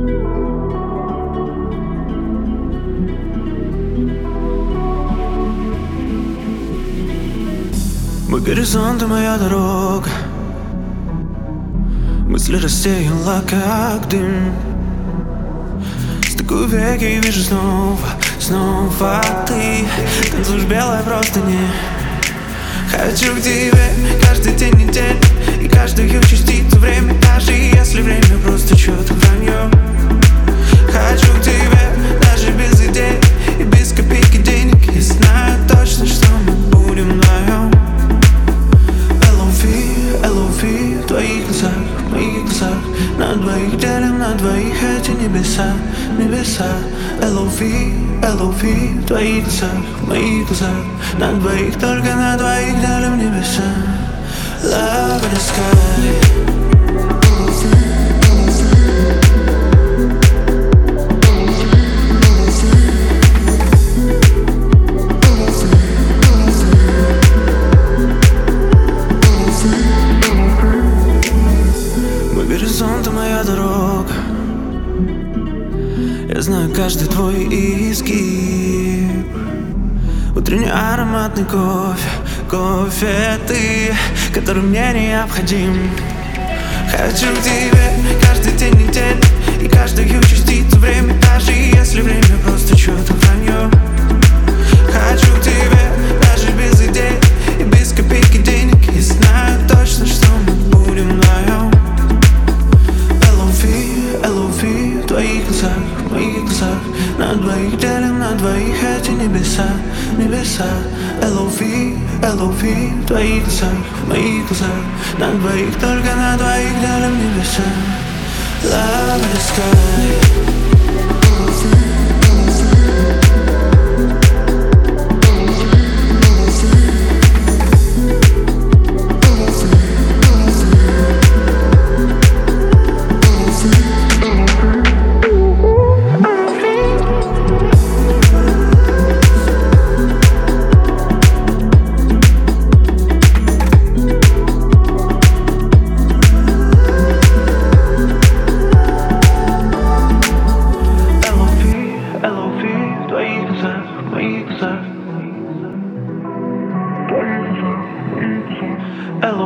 Мой горизонт и моя дорога, мысли рассеяла, как дым. Стыкую веки и вижу снова ты танцуешь белой простыни. Хочу к тебе каждый день недели и каждую частицу времени, даже если время просто чьё-то вранье. Хочу к тебе даже без идей и без копейки денег. И знаю точно, что мы будем вдвоем. LOV в твоих глазах, в моих глазах. На двоих делим, на двоих эти небеса. LOV в твоих глазах, в моих глазах. На двоих, только на двоих делим небеса. Love in the sky. Горизонт и моя дорога, я знаю каждый твой изгиб. Утренний ароматный кофе ты, который мне необходим. Хочу к тебе каждый день недели и каждую частицу времени, даже если время просто чьё-то вранье. Хочу к тебе даже без идей и без копейки денег. И знаю точно, что мы будем вдвоем. LOV в твоих глазах, в моих глазах. На двоих делим, на двоих эти небеса. LOV в твоих глазах, в моих глазах. На двоих, только на двоих делим небеса. Love in the sky.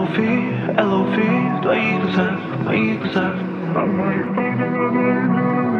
LOV в твоих глазах, в моих глазах.